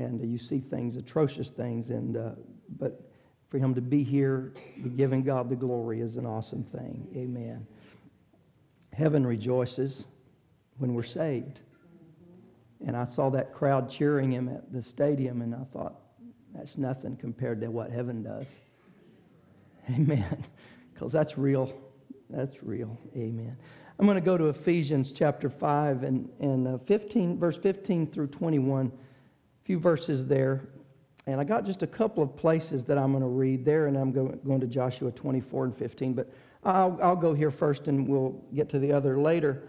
and you see things, atrocious things, and but for him to be here, giving God the glory is an awesome thing. Amen. Heaven rejoices when we're saved. And I saw that crowd cheering him at the stadium, and I thought, that's nothing compared to what heaven does. Amen. Because that's real. That's real. Amen. I'm going to go to Ephesians chapter 5 and 15, verse 15 through 21. A few verses there. And I got just a couple of places that I'm going to read there, and I'm going to Joshua 24 and 15. But I'll go here first, and we'll get to the other later.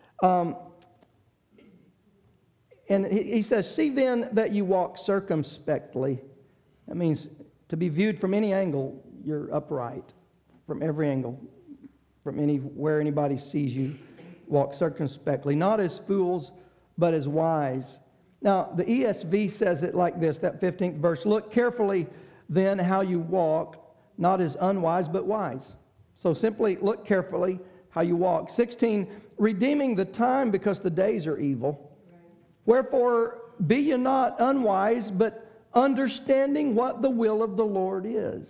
And he says, see then that you walk circumspectly. That means to be viewed from any angle, you're upright. From every angle, from where anybody sees you, walk circumspectly. Not as fools, but as wise. Now, the ESV says it like this, that 15th verse. Look carefully then how you walk, not as unwise, but wise. So simply look carefully how you walk. 16, redeeming the time because the days are evil. Wherefore, be ye not unwise, but understanding what the will of the Lord is.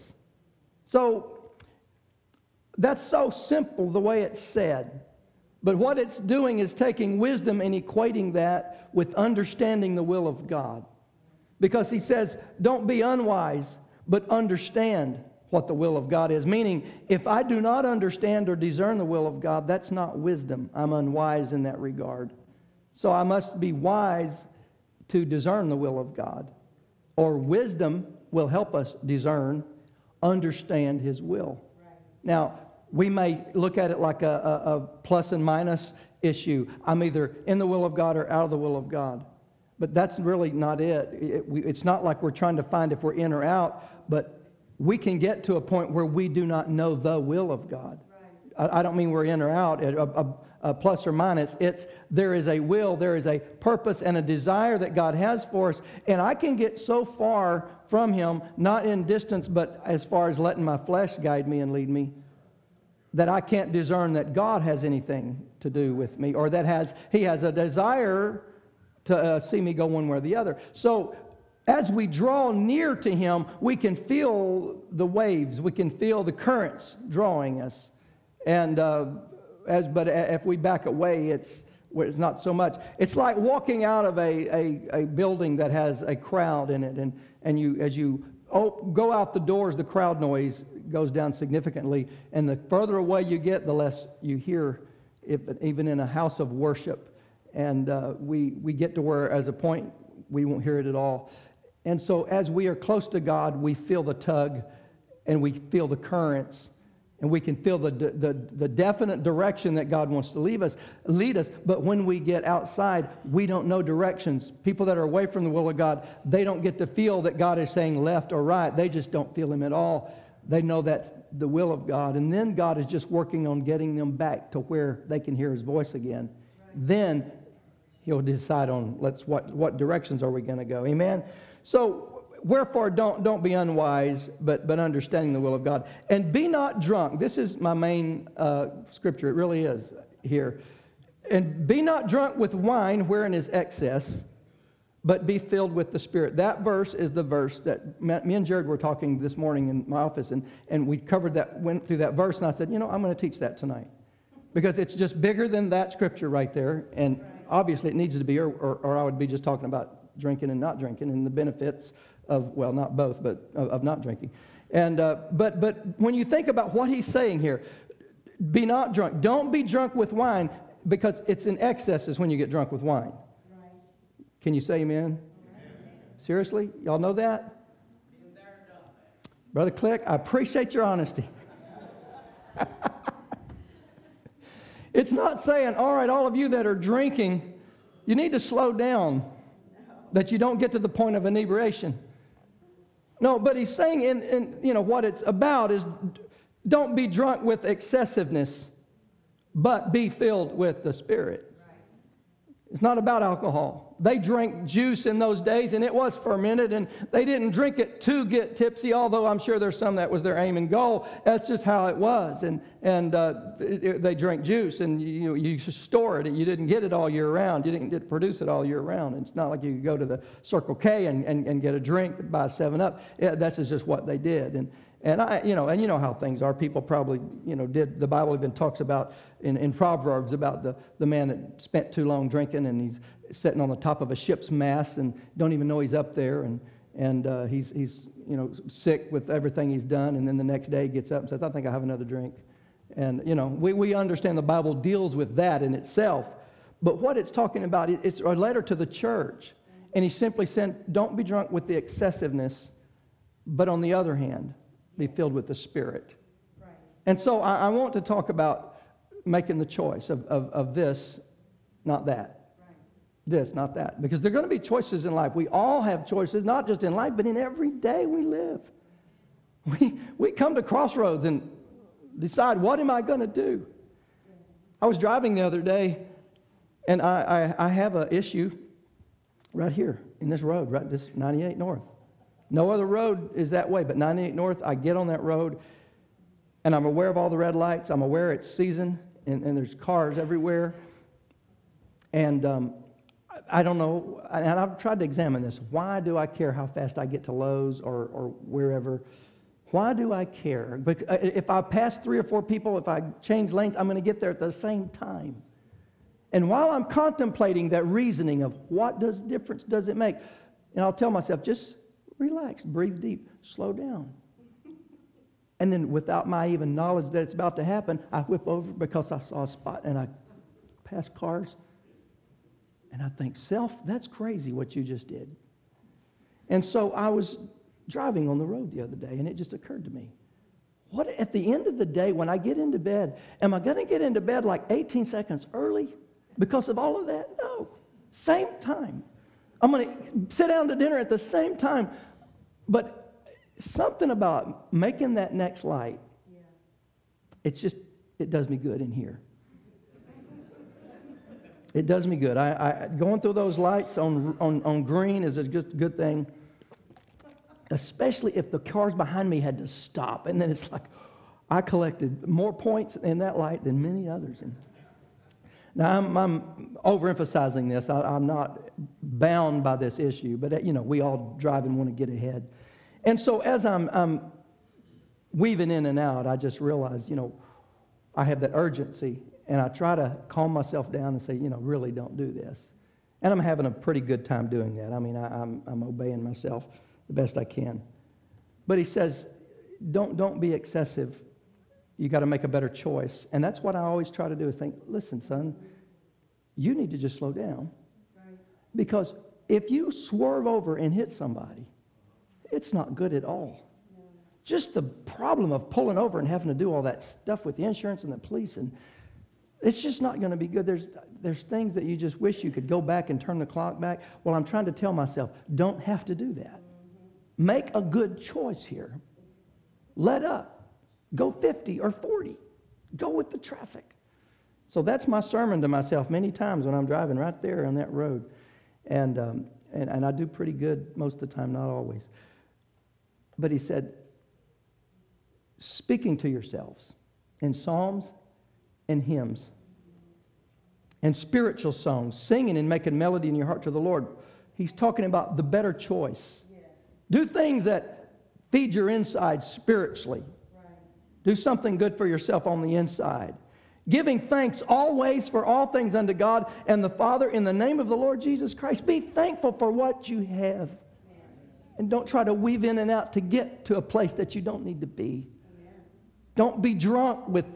So, that's so simple the way it's said. But what it's doing is taking wisdom and equating that with understanding the will of God. Because he says, don't be unwise, but understand what the will of God is. Meaning, if I do not understand or discern the will of God, that's not wisdom. I'm unwise in that regard. So I must be wise to discern the will of God. Or wisdom will help us discern, understand his will. Right. Now, we may look at it like a plus and minus issue. I'm either in the will of God or out of the will of God. But that's really not it. It's not like we're trying to find if we're in or out, but we can get to a point where we do not know the will of God. Right. I don't mean we're in or out. A plus or minus. There is a will, there is a purpose and a desire that God has for us. And I can get so far from him, not in distance, but as far as letting my flesh guide me and lead me, that I can't discern that God has anything to do with me, or that he has a desire to see me go one way or the other. So as we draw near to him, we can feel the waves, we can feel the currents drawing us. And but if we back away, it's not so much. It's like walking out of a building that has a crowd in it, and as you go out the doors, the crowd noise goes down significantly, and the further away you get, the less you hear, even in a house of worship. And we get to where, as a point, we won't hear it at all. And so as we are close to God, we feel the tug, and we feel the currents, and we can feel the definite direction that God wants to lead us. But when we get outside, we don't know directions. People that are away from the will of God, they don't get to feel that God is saying left or right. They just don't feel him at all. They know that's the will of God. And then God is just working on getting them back to where they can hear his voice again. Right. Then he'll decide on what directions are we going to go. Amen? So, wherefore, don't be unwise, but understanding the will of God. And be not drunk. This is my main scripture. It really is here. And be not drunk with wine, wherein is excess, but be filled with the Spirit. That verse is the verse that me and Jared were talking this morning in my office, and we went through that verse, and I said, I'm going to teach that tonight. Because it's just bigger than that scripture right there, and obviously it needs to be, or I would be just talking about drinking and not drinking and the benefits of, well, not both, but of not drinking. And but when you think about what he's saying here, be not drunk. Don't be drunk with wine, because it's in excess is when you get drunk with wine. Right. Can you say amen? Amen? Seriously? Y'all know that? Brother Click, I appreciate your honesty. It's not saying, all right, all of you that are drinking, you need to slow down, that you don't get to the point of inebriation. No, but he's saying what it's about is don't be drunk with excessiveness, but be filled with the Spirit. It's not about alcohol. They drank juice in those days, and it was fermented, and they didn't drink it to get tipsy, although I'm sure there's some that was their aim and goal. That's just how it was. And they drank juice, and you store it, and you didn't get it all year round. You didn't get to produce it all year round. It's not like you could go to the Circle K and get a drink, buy a 7-Up. Yeah, that's just what they did. And you know how things are. People probably, did. The Bible even talks about in Proverbs about the man that spent too long drinking, and he's sitting on the top of a ship's mast and don't even know he's up there, and he's sick with everything he's done, and then the next day he gets up and says, I think I'll have another drink. And we understand the Bible deals with that in itself, but what it's talking about, it's a letter to the church, and he simply said, don't be drunk with the excessiveness, but on the other hand, be filled with the Spirit. Right. And so I want to talk about making the choice of this, not that. Right. This, not that. Because there are going to be choices in life. We all have choices, not just in life, but in every day we live. We come to crossroads and decide, what am I going to do? I was driving the other day, and I have an issue right here in this road, right, this 98 North. No other road is that way, but 98 North, I get on that road, and I'm aware of all the red lights. I'm aware it's season, and there's cars everywhere. And I don't know, and I've tried to examine this. Why do I care how fast I get to Lowe's or wherever? Why do I care? Because if I pass 3 or 4 people, if I change lanes, I'm going to get there at the same time. And while I'm contemplating that reasoning of what difference does it make, and I'll tell myself, just relax, breathe deep, slow down. And then without my even knowledge that it's about to happen, I whip over because I saw a spot and I pass cars. And I think, self, that's crazy what you just did. And so I was driving on the road the other day, and it just occurred to me, what at the end of the day, when I get into bed, am I going to get into bed like 18 seconds early because of all of that? No. Same time. I'm going to sit down to dinner at the same time. But something about making that next light, it does me good in here. It does me good. I going through those lights on green is a good thing, especially if the cars behind me had to stop. And then it's like I collected more points in that light than many others. And now, I'm overemphasizing this. I'm not bound by this issue, but, we all drive and want to get ahead. And so as I'm weaving in and out, I just realized, I have that urgency, and I try to calm myself down and say, really don't do this. And I'm having a pretty good time doing that. I mean, I'm obeying myself the best I can. But he says, don't be excessive. You got to make a better choice. And that's what I always try to do is think, listen, son, you need to just slow down. Right. Because if you swerve over and hit somebody, it's not good at all. No. Just the problem of pulling over and having to do all that stuff with the insurance and the police, and it's just not going to be good. There's things that you just wish you could go back and turn the clock back. Well, I'm trying to tell myself, don't have to do that. Mm-hmm. Make a good choice here. Let up. Go 50 or 40. Go with the traffic. So that's my sermon to myself many times when I'm driving right there on that road. And I do pretty good most of the time, not always. But he said, speaking to yourselves in psalms and hymns and spiritual songs, singing and making melody in your heart to the Lord. He's talking about the better choice. Yes. Do things that feed your inside spiritually. Do something good for yourself on the inside. Giving thanks always for all things unto God and the Father in the name of the Lord Jesus Christ. Be thankful for what you have. And don't try to weave in and out to get to a place that you don't need to be. Don't be drunk with,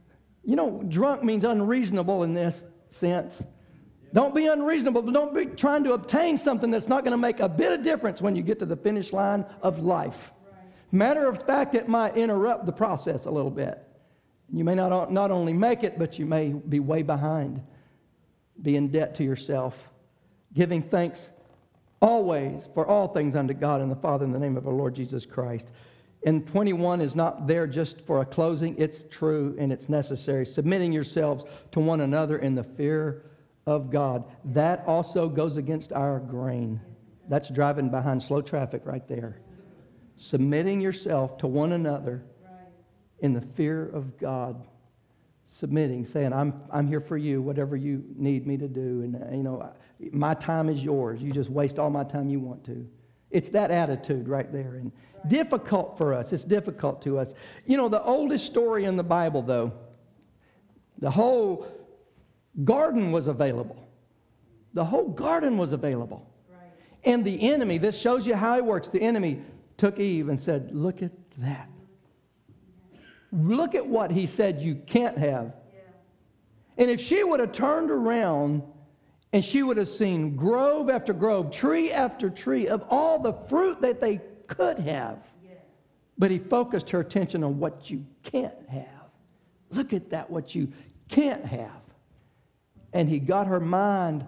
drunk means unreasonable in this sense. Don't be unreasonable, but don't be trying to obtain something that's not going to make a bit of difference when you get to the finish line of life. Matter of fact, it might interrupt the process a little bit. You may not only make it, but you may be way behind, be in debt to yourself, giving thanks always for all things unto God and the Father in the name of our Lord Jesus Christ. And 21 is not there just for a closing. It's true and it's necessary. Submitting yourselves to one another in the fear of God. That also goes against our grain. That's driving behind slow traffic right there. Submitting yourself to one another in the fear of God. Submitting, saying, I'm here for you, whatever you need me to do. And, my time is yours. You just waste all my time you want to. It's that attitude right there. And difficult for us. It's difficult to us. The oldest story in the Bible, though, the whole garden was available. The whole garden was available. Right. And the enemy, this shows you how it works. The enemy took Eve and said, look at that. Look at what he said you can't have. Yeah. And if she would have turned around and she would have seen grove after grove, tree after tree of all the fruit that they could have. Yes. But he focused her attention on what you can't have. Look at that, what you can't have. And he got her mind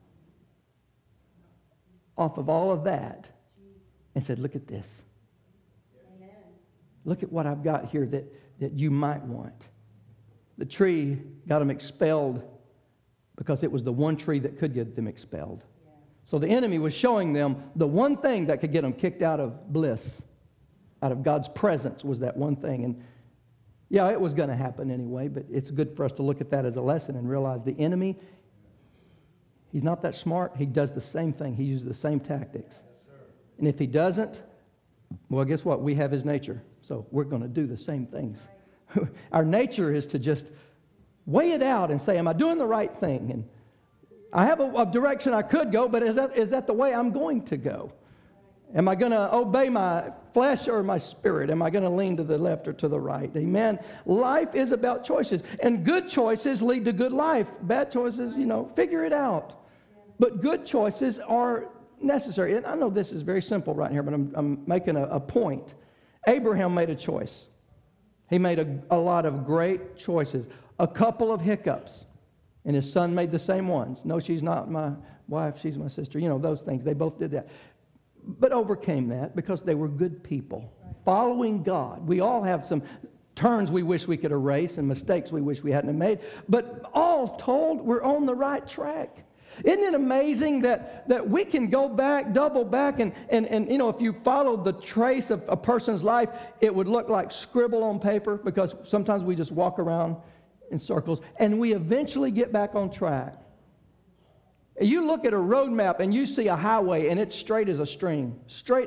off of all of that and said, look at this. Amen. Look at what I've got here that you might want. The tree got them expelled because it was the one tree that could get them expelled. Yeah. So the enemy was showing them the one thing that could get them kicked out of bliss, out of God's presence was that one thing. And yeah, it was going to happen anyway, but it's good for us to look at that as a lesson and realize the enemy, he's not that smart. He does the same thing. He uses the same tactics. Yes, and if he doesn't, well, guess what? We have his nature. So we're going to do the same things. Our nature is to just weigh it out and say, am I doing the right thing? And I have a direction I could go, but is that the way I'm going to go? Am I going to obey my flesh or my spirit? Am I going to lean to the left or to the right? Amen. Life is about choices. And good choices lead to good life. Bad choices, figure it out. But good choices are necessary. And I know this is very simple right here, but I'm making a point. Abraham made a choice. He made a lot of great choices. A couple of hiccups. And his son made the same ones. No, she's not my wife. She's my sister. Those things. They both did that. But overcame that because they were good people. Following God. We all have some turns we wish we could erase and mistakes we wish we hadn't made. But all told, we're on the right track. Isn't it amazing that we can go back, double back, and if you followed the trace of a person's life, it would look like scribble on paper because sometimes we just walk around in circles, and we eventually get back on track. You look at a road map and you see a highway and it's straight as a string.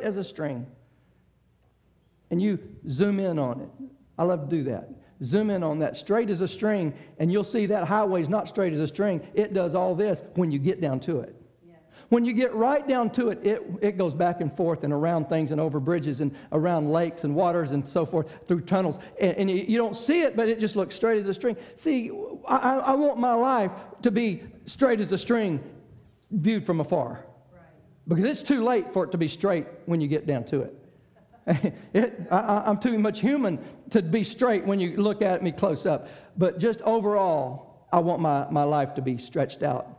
And you zoom in on it. I love to do that. Zoom in on that, straight as a string, and you'll see that highway is not straight as a string. It does all this when you get down to it. Yeah. When you get right down to it, it goes back and forth and around things and over bridges and around lakes and waters and so forth, through tunnels. And you don't see it, but it just looks straight as a string. See, I want my life to be straight as a string viewed from afar. Right. Because it's too late for it to be straight when you get down to it. I'm too much human to be straight when you look at me close up. But just overall, I want my life to be stretched out.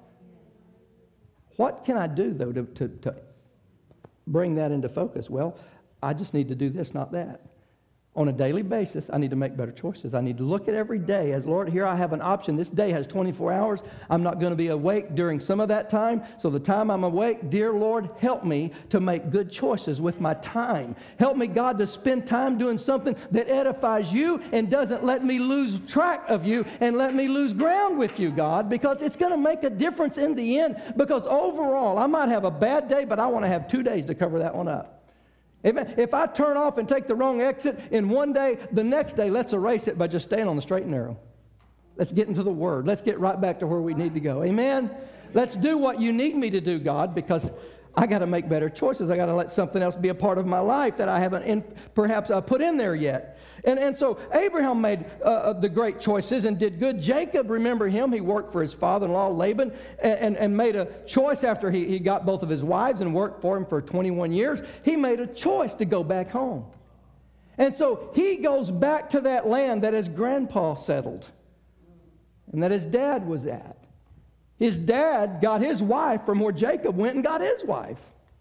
What can I do, though, to bring that into focus? Well, I just need to do this, not that. On a daily basis, I need to make better choices. I need to look at every day as, Lord, here I have an option. This day has 24 hours. I'm not going to be awake during some of that time. So the time I'm awake, dear Lord, help me to make good choices with my time. Help me, God, to spend time doing something that edifies you and doesn't let me lose track of you and let me lose ground with you, God, because it's going to make a difference in the end. Because overall, I might have a bad day, but I want to have 2 days to cover that one up. Amen. If I turn off and take the wrong exit in one day, the next day, let's erase it by just staying on the straight and narrow. Let's get into the Word. Let's get right back to where we need to go. Amen. Let's do what you need me to do, God, because I got to make better choices. I got to let something else be a part of my life that I haven't perhaps put in there yet. And so Abraham made the great choices and did good. Jacob, remember him, he worked for his father-in-law Laban and made a choice after he got both of his wives and worked for him for 21 years. He made a choice to go back home. And so he goes back to that land that his grandpa settled and that his dad was at. His dad got his wife from where Jacob went and got his wife.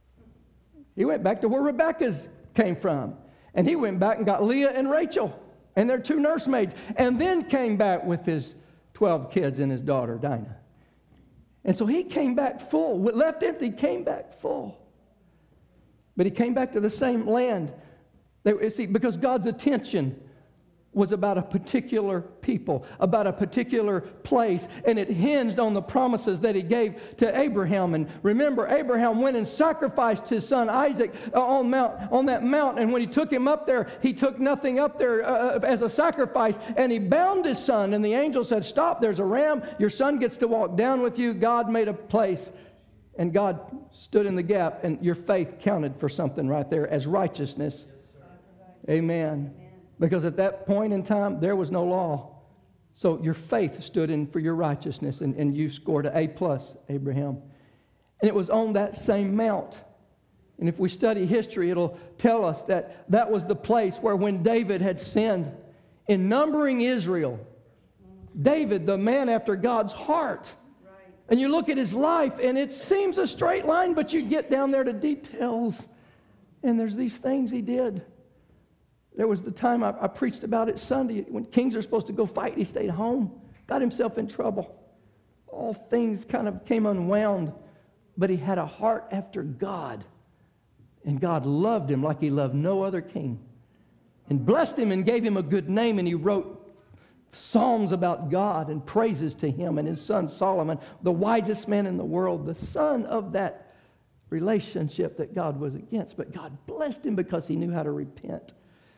He went back to where Rebekah's came from. And he went back and got Leah and Rachel and their 2 nursemaids. And then came back with his 12 kids and his daughter, Dinah. And so he came back full. Left empty, came back full. But he came back to the same land. Because God's attention was about a particular people, about a particular place, and it hinged on the promises that he gave to Abraham. And remember, Abraham went and sacrificed his son Isaac on that mount, and when he took him up there, he took nothing up there as a sacrifice, and he bound his son, and the angel said, "Stop, there's a ram, your son gets to walk down with you." God made a place, and God stood in the gap, and your faith counted for something right there as righteousness. Amen. Because at that point in time, there was no law. So your faith stood in for your righteousness, and you scored an A+, Abraham. And it was on that same mount. And if we study history, it'll tell us that that was the place where when David had sinned in numbering Israel, David, the man after God's heart, and you look at his life, and it seems a straight line, but you get down there to details, and there's these things he did. There was the time I preached about it Sunday when kings are supposed to go fight. He stayed home, got himself in trouble. All things kind of came unwound, but he had a heart after God. And God loved him like he loved no other king and blessed him and gave him a good name. And he wrote psalms about God and praises to him and his son Solomon, the wisest man in the world, the son of that relationship that God was against. But God blessed him because he knew how to repent.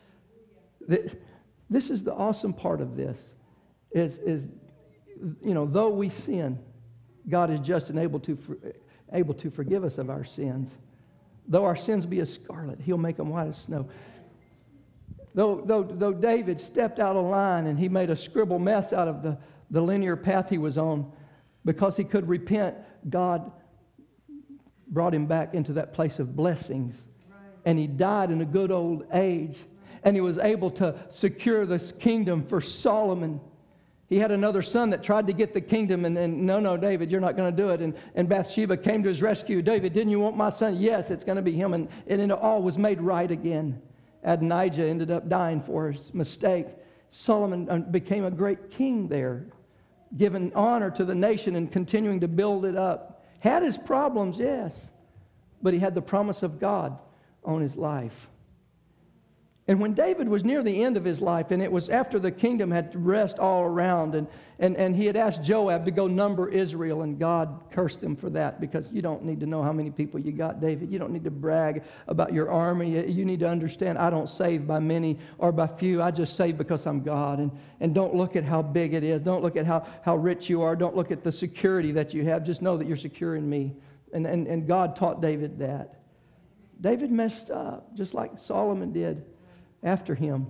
This is the awesome part of this is though we sin, God is just and able to forgive us of our sins. Though our sins be as scarlet, he'll make them white as snow. Though David stepped out of line and he made a scribble mess out of the linear path he was on, because he could repent, God brought him back into that place of blessings. And he died in a good old age. And he was able to secure this kingdom for Solomon. He had another son that tried to get the kingdom, and no, David, you're not going to do it. And Bathsheba came to his rescue. David, didn't you want my son? Yes, it's going to be him. And it all was made right again. Adonijah ended up dying for his mistake. Solomon became a great king there, giving honor to the nation and continuing to build it up. Had his problems, yes, but he had the promise of God on his life. And when David was near the end of his life, and it was after the kingdom had rest all around, and he had asked Joab to go number Israel, and God cursed him for that, because you don't need to know how many people you got, David. You don't need to brag about your army. You need to understand, I don't save by many or by few. I just save because I'm God. And don't look at how big it is. Don't look at how rich you are. Don't look at the security that you have. Just know that you're secure in me. And God taught David that. David messed up, just like Solomon did after him.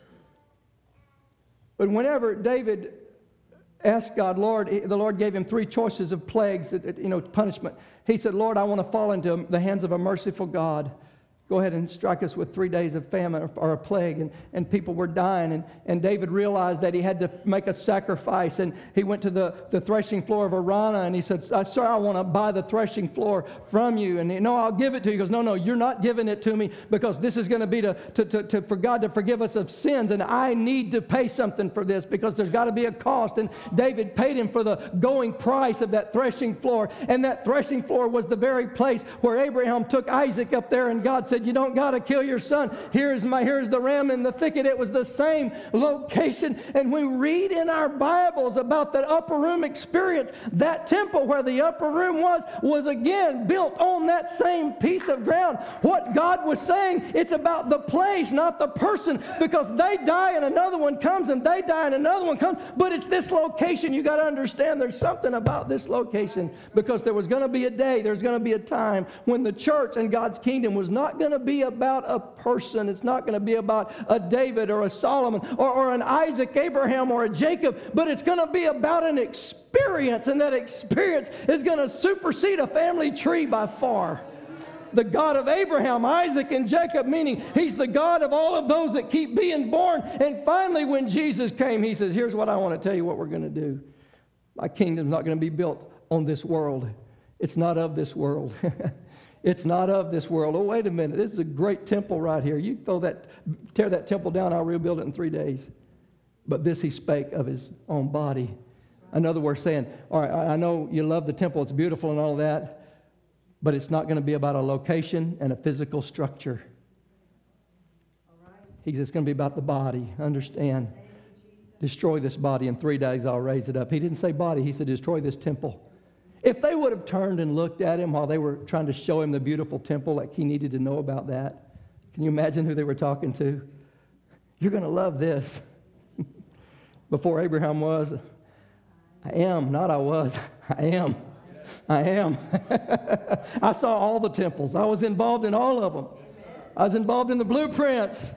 But whenever David asked God, the Lord gave him 3 choices of plagues, punishment. He said, Lord, I want to fall into the hands of a merciful God. Go ahead and strike us with 3 days of famine or a plague. And people were dying. And David realized that he had to make a sacrifice. And he went to the threshing floor of Araunah, and he said, Sir, I want to buy the threshing floor from you. And no, I'll give it to you. He goes, No, you're not giving it to me, because this is going to be for God to forgive us of sins. And I need to pay something for this, because there's got to be a cost. And David paid him for the going price of that threshing floor. And that threshing floor was the very place where Abraham took Isaac up there, and God said, you don't got to kill your son. Here's the ram in the thicket. It was the same location. And we read in our Bibles about that upper room experience. That temple where the upper room was again built on that same piece of ground. What God was saying, it's about the place, not the person, because they die and another one comes, and they die and another one comes. But it's this location. You got to understand there's something about this location, because there was going to be a day, there's going to be a time when the church and God's kingdom was not going to be about a person. It's not going to be about a David or a Solomon or an Isaac, Abraham, or a Jacob, but it's going to be about an experience, and that experience is going to supersede a family tree by far. The God of Abraham, Isaac, and Jacob, meaning he's the God of all of those that keep being born. And finally, when Jesus came, he says, here's what I want to tell you what we're going to do. My kingdom's not going to be built on this world. It's not of this world. It's not of this world. Oh, wait a minute. This is a great temple right here. You tear that temple down, I'll rebuild it in 3 days. But this he spake of his own body. Another word saying, all right, I know you love the temple, it's beautiful and all that, but it's not going to be about a location and a physical structure. He says it's going to be about the body. Understand? Destroy this body. In 3 days I'll raise it up. He didn't say body. He said destroy this temple. If they would have turned and looked at him while they were trying to show him the beautiful temple, like he needed to know about that. Can you imagine who they were talking to? You're going to love this. Before Abraham was, I am. Not I was. I am. I am. I saw all the temples. I was involved in all of them. I was involved in the blueprints.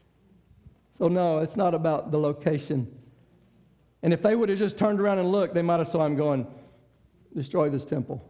So no, it's not about the location. And if they would have just turned around and looked, they might have saw him going, destroy this temple.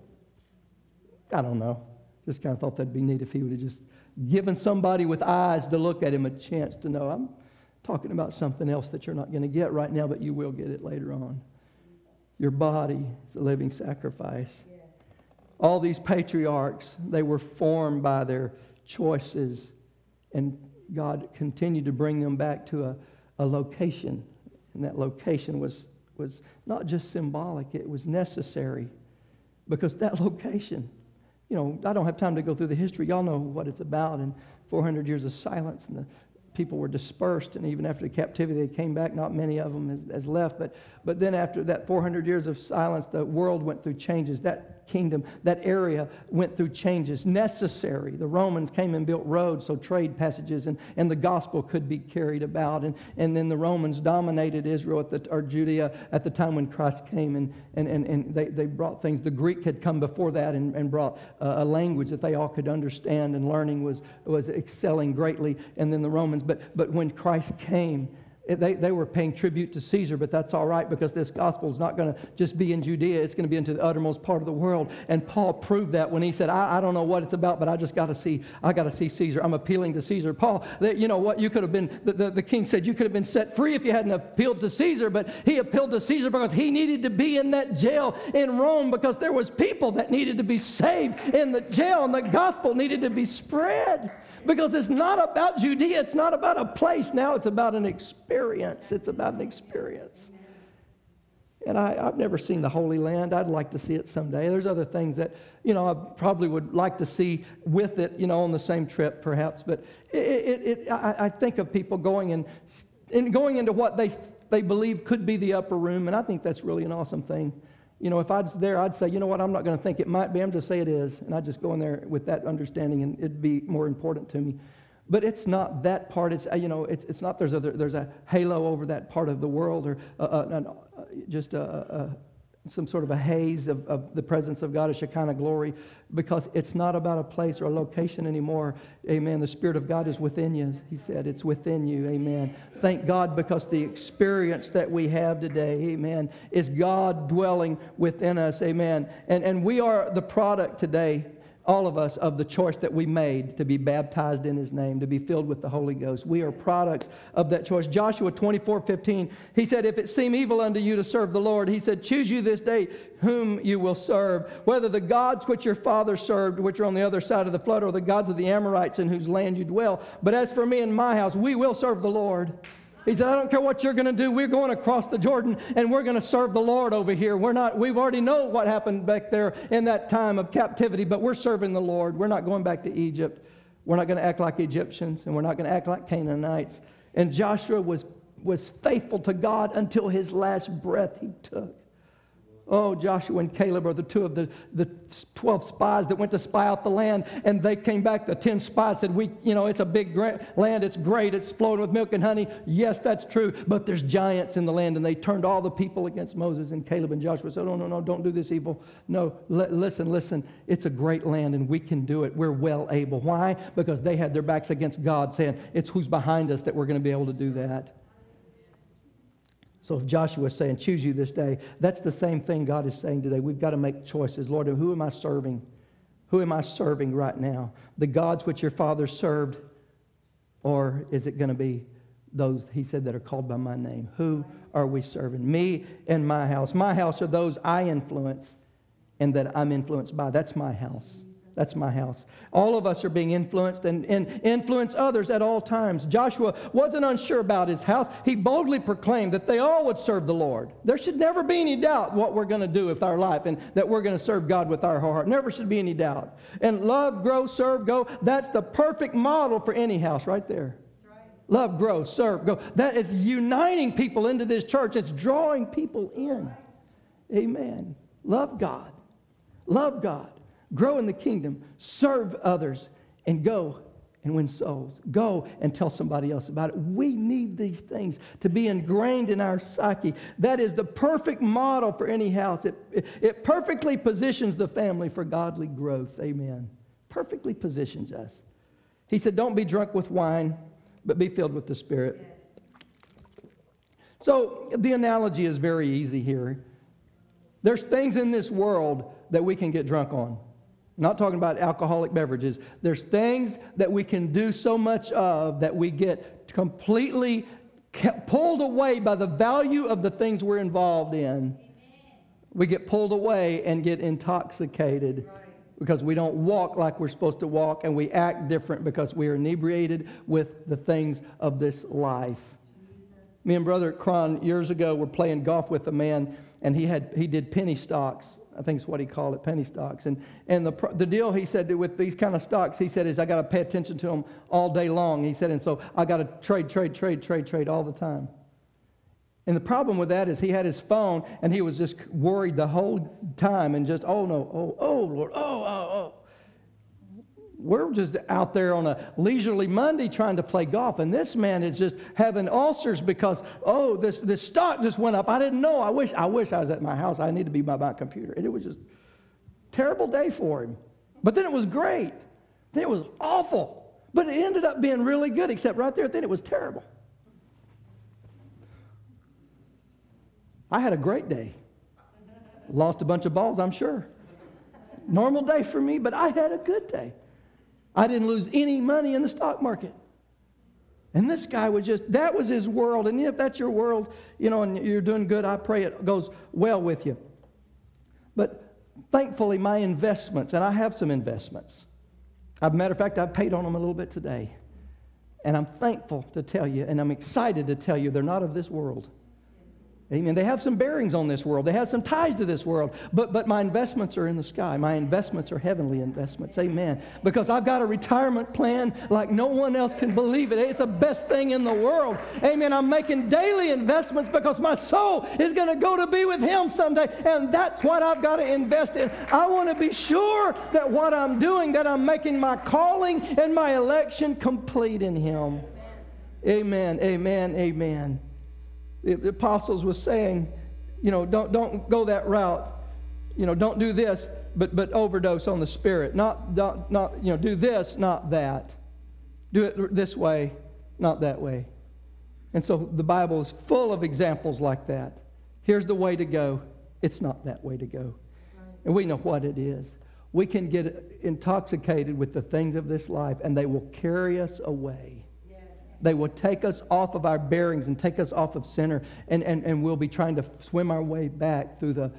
I don't know. Just kind of thought that'd be neat if he would have just given somebody with eyes to look at him a chance to know, I'm talking about something else that you're not going to get right now, but you will get it later on. Your body is a living sacrifice. All these patriarchs, they were formed by their choices, and God continued to bring them back to a location. And that location was not just symbolic, it was necessary. Because that location, I don't have time to go through the history. Y'all know what it's about. And 400 years of silence, and the people were dispersed. And even after the captivity, they came back. Not many of them has left. But then after that 400 years of silence, the world went through changes. That kingdom, that area went through changes necessary. The Romans came and built roads so trade passages and the gospel could be carried about. And then the Romans dominated Israel or Judea at the time when Christ came, and they brought things. The Greek had come before that and brought a language that they all could understand, and learning was excelling greatly. And then the Romans, but when Christ came, they were paying tribute to Caesar, but that's all right, because this gospel is not going to just be in Judea. It's going to be into the uttermost part of the world. And Paul proved that when he said, I don't know what it's about, but I got to see Caesar. I'm appealing to Caesar. Paul, you know what? You could have been, the king said you could have been set free if you hadn't appealed to Caesar, but he appealed to Caesar because he needed to be in that jail in Rome, because there was people that needed to be saved in the jail, and the gospel needed to be spread. Because it's not about Judea. It's not about a place. Now it's about an experience. It's about an experience. And I've never seen the Holy Land. I'd like to see it someday. There's other things that, I probably would like to see with it, on the same trip perhaps. But I think of people going and going into what they believe could be the upper room. And I think that's really an awesome thing. If I was there, I'd say, I'm not going to think it might be. I'm just say it is. And I'd just go in there with that understanding, and it'd be more important to me. But it's not that part. It's, it's not there's a halo over that part of the world, or some sort of a haze of the presence of God, a Shekinah glory, because it's not about a place or a location anymore. Amen. The Spirit of God is within you. He said it's within you. Amen. Thank God, because the experience that we have today, amen, is God dwelling within us. Amen. And we are the product today, all of us, of the choice that we made to be baptized in His name, to be filled with the Holy Ghost. We are products of that choice. Joshua 24:15, he said, if it seem evil unto you to serve the Lord, he said, choose you this day whom you will serve, whether the gods which your father served, which are on the other side of the flood, or the gods of the Amorites in whose land you dwell. But as for me and my house, we will serve the Lord. He said, I don't care what you're going to do. We're going across the Jordan, and we're going to serve the Lord over here. We've already know what happened back there in that time of captivity, but we're serving the Lord. We're not going back to Egypt. We're not going to act like Egyptians, and we're not going to act like Canaanites. And Joshua was faithful to God until his last breath he took. Oh, Joshua and Caleb are the two of the 12 spies that went to spy out the land, and they came back. The 10 spies said, it's a big land. It's great. It's flowing with milk and honey. Yes, that's true, but there's giants in the land, and they turned all the people against Moses. And Caleb and Joshua said, no, don't do this evil. No, listen. It's a great land, and we can do it. We're well able. Why? Because they had their backs against God, saying, it's who's behind us that we're going to be able to do that. So if Joshua is saying, choose you this day, that's the same thing God is saying today. We've got to make choices. Lord, who am I serving? Who am I serving right now? The gods which your father served? Or is it going to be those, he said, that are called by my name? Who are we serving? Me and my house. My house are those I influence and that I'm influenced by. That's my house. That's my house. All of us are being influenced and influence others at all times. Joshua wasn't unsure about his house. He boldly proclaimed that they all would serve the Lord. There should never be any doubt what we're going to do with our life and that we're going to serve God with our whole heart. Never should be any doubt. And love, grow, serve, go. That's the perfect model for any house right there. That's right. Love, grow, serve, go. That is uniting people into this church. It's drawing people in. Amen. Love God. Love God. Grow in the kingdom, serve others, and go and win souls. Go and tell somebody else about it. We need these things to be ingrained in our psyche. That is the perfect model for any house. It perfectly positions the family for godly growth. Amen. Perfectly positions us. He said, don't be drunk with wine, but be filled with the Spirit. So the analogy is very easy here. There's things in this world that we can get drunk on. I'm not talking about alcoholic beverages. There's things that we can do so much of that we get completely pulled away by the value of the things we're involved in. Amen. We get pulled away and get intoxicated because we don't walk like we're supposed to walk, and we act different because we are inebriated with the things of this life. Me and Brother Cron years ago were playing golf with a man, and he did penny stocks. I think it's what he called it, penny stocks. And the deal, he said, with these kind of stocks, he said, is I got to pay attention to them all day long. He said, and so I got to trade all the time. And the problem with that is he had his phone, and he was just worried the whole time and just, oh no, oh Lord, oh. We're just out there on a leisurely Monday trying to play golf, and this man is just having ulcers because, this stock just went up. I didn't know. I wish I was at my house. I need to be by my computer. And it was just a terrible day for him. But then it was great. Then it was awful. But it ended up being really good, except right there, then it was terrible. I had a great day. Lost a bunch of balls, I'm sure. Normal day for me, but I had a good day. I didn't lose any money in the stock market. And this guy that was his world. And if that's your world, and you're doing good, I pray it goes well with you. But thankfully, my investments, and I have some investments. As a matter of fact, I've paid on them a little bit today. And I'm thankful to tell you, and I'm excited to tell you, they're not of this world. Amen. They have some bearings on this world. They have some ties to this world. But my investments are in the sky. My investments are heavenly investments. Amen. Because I've got a retirement plan like no one else can believe it. It's the best thing in the world. Amen. I'm making daily investments because my soul is going to go to be with Him someday. And that's what I've got to invest in. I want to be sure that what I'm doing, that I'm making my calling and my election complete in Him. Amen. Amen. Amen. The apostles was saying, don't go that route. Don't do this, but overdose on the Spirit. Not do this, not that. Do it this way, not that way. And so the Bible is full of examples like that. Here's the way to go. It's not that way to go. Right. And we know what it is. We can get intoxicated with the things of this life, and they will carry us away. They will take us off of our bearings and take us off of center, and we'll be trying to swim our way back through the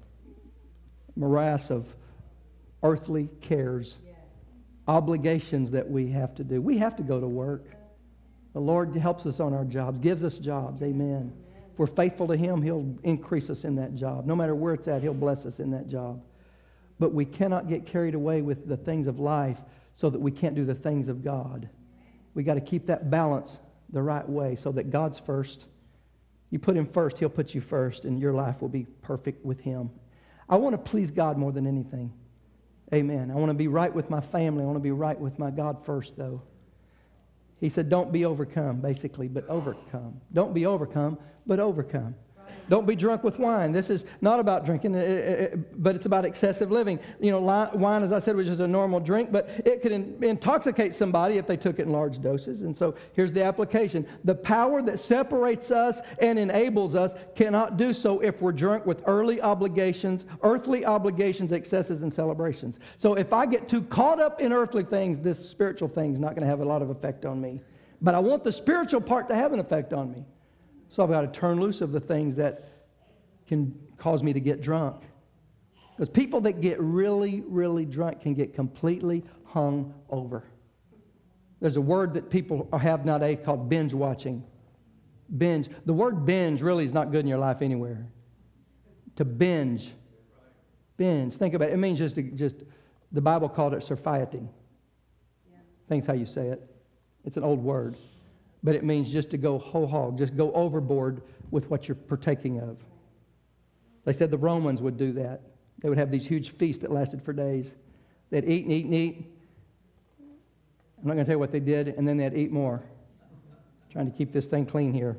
morass of earthly cares, obligations that we have to do. We have to go to work. The Lord helps us on our jobs, gives us jobs. Amen. If we're faithful to Him, He'll increase us in that job. No matter where it's at, He'll bless us in that job. But we cannot get carried away with the things of life so that we can't do the things of God. We got to keep that balance the right way so that God's first. You put Him first, He'll put you first, and your life will be perfect with Him. I want to please God more than anything. Amen. I want to be right with my family. I want to be right with my God first, though. He said, don't be overcome, basically, but overcome. Don't be overcome, but overcome. Don't be drunk with wine. This is not about drinking, but it's about excessive living. Wine, as I said, was just a normal drink, but it could intoxicate somebody if they took it in large doses. And so here's the application. The power that separates us and enables us cannot do so if we're drunk with earthly obligations, excesses, and celebrations. So if I get too caught up in earthly things, this spiritual thing is not going to have a lot of effect on me. But I want the spiritual part to have an effect on me. So I've got to turn loose of the things that can cause me to get drunk. Because people that get really, really drunk can get completely hung over. There's a word that people have nowadays called binge watching. Binge. The word binge really is not good in your life anywhere. To binge. Binge. Think about it. It means just the Bible called it surfeiting. I think that's how you say it. It's an old word. But it means just to go whole hog, just go overboard with what you're partaking of. They said the Romans would do that. They would have these huge feasts that lasted for days. They'd eat and eat and eat. I'm not going to tell you what they did, and then they'd eat more. Trying to keep this thing clean here.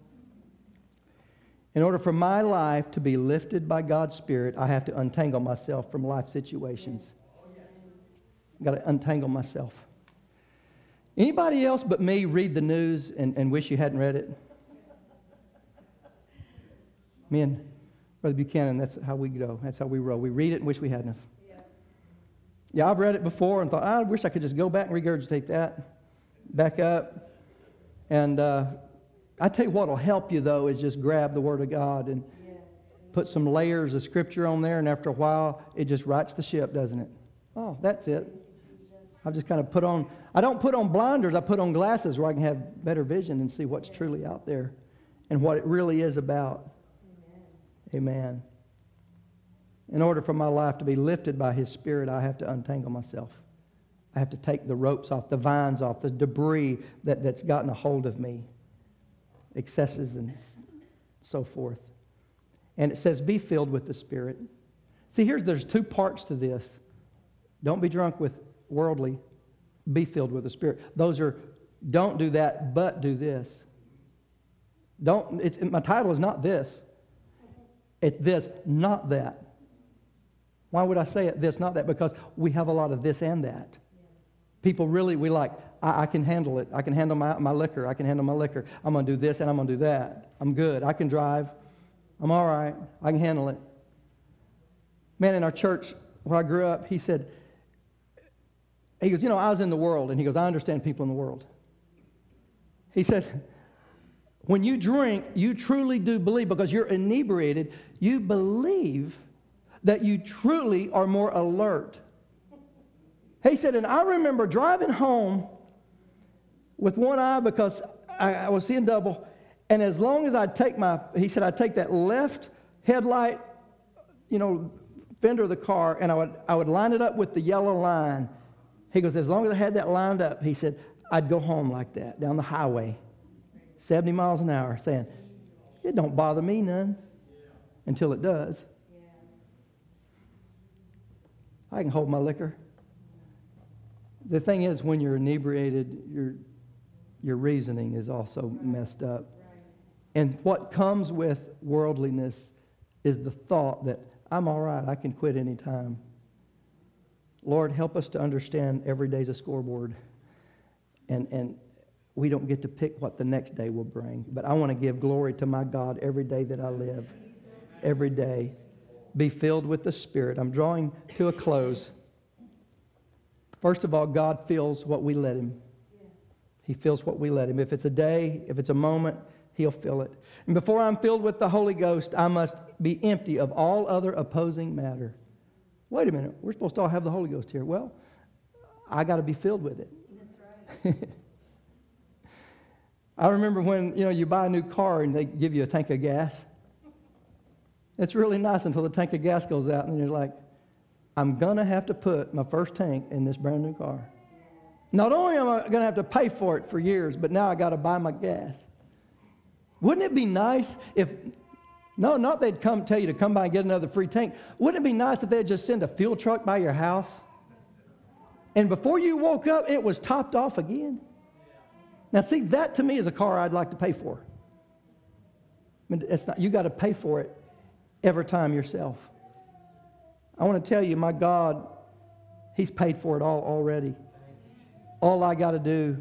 In order for my life to be lifted by God's Spirit, I have to untangle myself from life situations. I've got to untangle myself. Anybody else but me read the news and wish you hadn't read it? Me and Brother Buchanan, that's how we go. That's how we roll. We read it and wish we hadn't. Yeah, I've read it before and thought, I wish I could just go back and regurgitate that. Back up. And I tell you what will help you, though, is just grab the Word of God and put some layers of Scripture on there, and after a while, it just rights the ship, doesn't it? Oh, that's it. I've just kind of put on, I don't put on blinders, I put on glasses where I can have better vision and see what's truly out there and what it really is about. Amen. In order for my life to be lifted by His Spirit, I have to untangle myself. I have to take the ropes off, the vines off, the debris that's gotten a hold of me, excesses and so forth. And it says, be filled with the Spirit. See, there's two parts to this. Don't be drunk with worldly. Be filled with the Spirit. Those are, don't do that, but do this. My title is not this. It's this, not that. Why would I say it, this, not that? Because we have a lot of this and that. People really, I can handle it. I can handle my liquor. I can handle my liquor. I'm going to do this and I'm going to do that. I'm good. I can drive. I'm all right. I can handle it. Man, in our church where I grew up, he goes, I was in the world. And he goes, I understand people in the world. He said, when you drink, you truly do believe, because you're inebriated, you believe that you truly are more alert. He said, and I remember driving home with one eye because I was seeing double, and as long as I'd take I'd take that left headlight, fender of the car, and I would line it up with the yellow line. He goes, as long as I had that lined up, he said, I'd go home like that, down the highway, 70 miles an hour, saying, it don't bother me none, until it does. I can hold my liquor. The thing is, when you're inebriated, your reasoning is also messed up. And what comes with worldliness is the thought that I'm all right, I can quit any time. Lord, help us to understand every day's a scoreboard. And we don't get to pick what the next day will bring. But I want to give glory to my God every day that I live. Every day. Be filled with the Spirit. I'm drawing to a close. First of all, God feels what we let Him. He feels what we let Him. If it's a day, if it's a moment, He'll fill it. And before I'm filled with the Holy Ghost, I must be empty of all other opposing matter. Wait a minute, we're supposed to all have the Holy Ghost here. Well, I got to be filled with it. That's right. I remember when, you buy a new car and they give you a tank of gas. It's really nice until the tank of gas goes out and you're like, I'm going to have to put my first tank in this brand new car. Not only am I going to have to pay for it for years, but now I got to buy my gas. Wouldn't it be nice if, not they'd come tell you to come by and get another free tank. Wouldn't it be nice if they'd just send a fuel truck by your house? And before you woke up, it was topped off again. Now see, that to me is a car I'd like to pay for. I mean, it's not, you got to pay for it every time yourself. I want to tell you, my God, He's paid for it all already. All I've got to do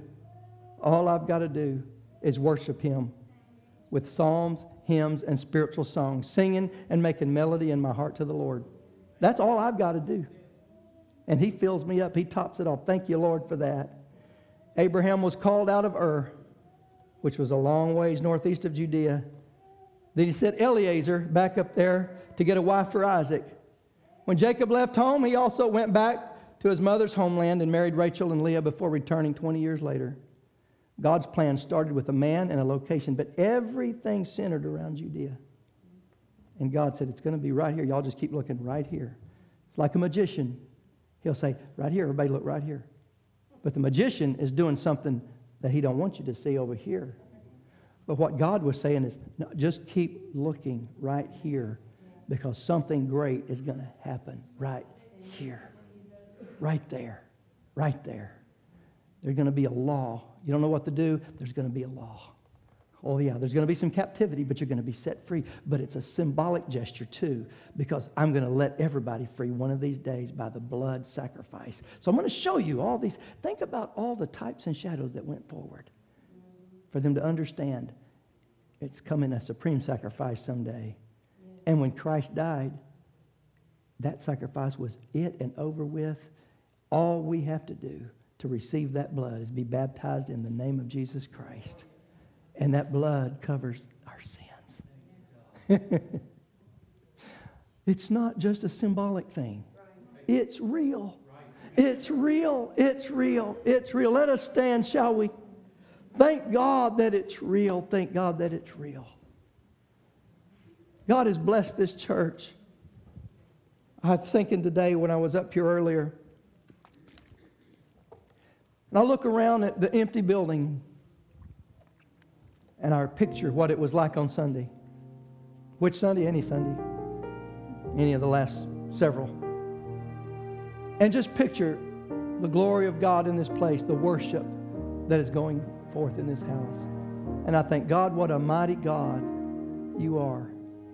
is worship Him with psalms, hymns, and spiritual songs, singing and making melody in my heart to the Lord. That's all I've got to do. And He fills me up. He tops it off. Thank you, Lord, for that. Abraham was called out of Ur, which was a long ways northeast of Judea. Then he sent Eliezer back up there to get a wife for Isaac. When Jacob left home, he also went back to his mother's homeland and married Rachel and Leah before returning 20 years later. God's plan started with a man and a location, but everything centered around Judea. And God said, it's going to be right here. Y'all just keep looking right here. It's like a magician. He'll say, right here, everybody look right here. But the magician is doing something that he don't want you to see over here. But what God was saying is, no, just keep looking right here, because something great is going to happen right here. Right there. Right there. There's going to be a law. You don't know what to do? There's going to be a law. Oh yeah, there's going to be some captivity, but you're going to be set free. But it's a symbolic gesture too, because I'm going to let everybody free one of these days by the blood sacrifice. So I'm going to show you all these. Think about all the types and shadows that went forward for them to understand it's coming a supreme sacrifice someday. And when Christ died, that sacrifice was it and over with. All we have to do to receive that blood is be baptized in the name of Jesus Christ. And that blood covers our sins. It's not just a symbolic thing. It's real. It's real. It's real. It's real. Let us stand, shall we? Thank God that it's real. Thank God that it's real. God has blessed this church. I was thinking today when I was up here earlier, and I look around at the empty building, and I picture what it was like on Sunday. Which Sunday? Any Sunday. Any of the last several. And just picture the glory of God in this place, the worship that is going forth in this house. And I think, God, what a mighty God you are.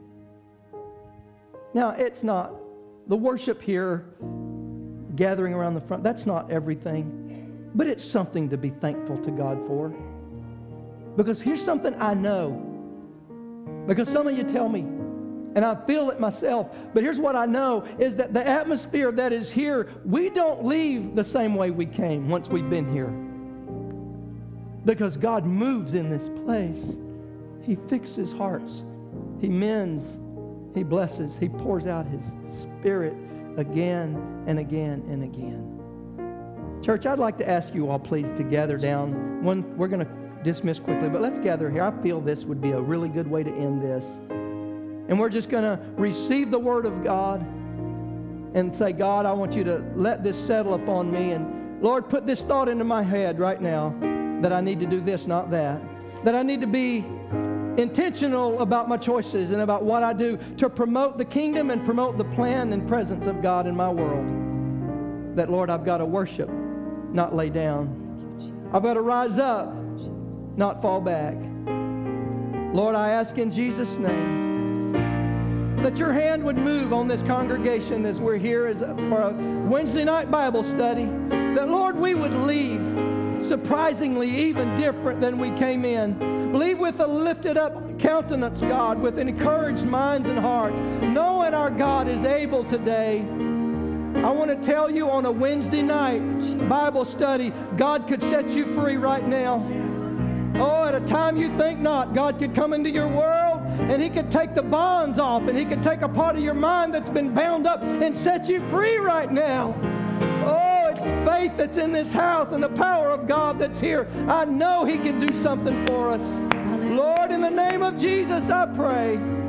Now, it's not, the worship here, gathering around the front, that's not everything. But it's something to be thankful to God for. Because here's something I know. Because some of you tell me, and I feel it myself, but here's what I know, is that the atmosphere that is here, we don't leave the same way we came once we've been here. Because God moves in this place. He fixes hearts. He mends. He blesses. He pours out His Spirit again and again and again. Church, I'd like to ask you all, please, to gather down. We're going to dismiss quickly, but let's gather here. I feel this would be a really good way to end this. And we're just going to receive the Word of God and say, God, I want you to let this settle upon me. And Lord, put this thought into my head right now that I need to do this, not that. That I need to be intentional about my choices and about what I do to promote the kingdom and promote the plan and presence of God in my world. That, Lord, I've got to worship, not lay down. I've got to rise up, not fall back. Lord, I ask in Jesus' name that your hand would move on this congregation as we're here for a Wednesday night Bible study. That, Lord, we would leave surprisingly even different than we came in. Leave with a lifted up countenance, God, with encouraged minds and hearts, knowing our God is able today. I want to tell you, on a Wednesday night Bible study, God could set you free right now. Oh, at a time you think not, God could come into your world and He could take the bonds off, and He could take a part of your mind that's been bound up and set you free right now. Oh, it's faith that's in this house and the power of God that's here. I know He can do something for us. Lord, in the name of Jesus, I pray.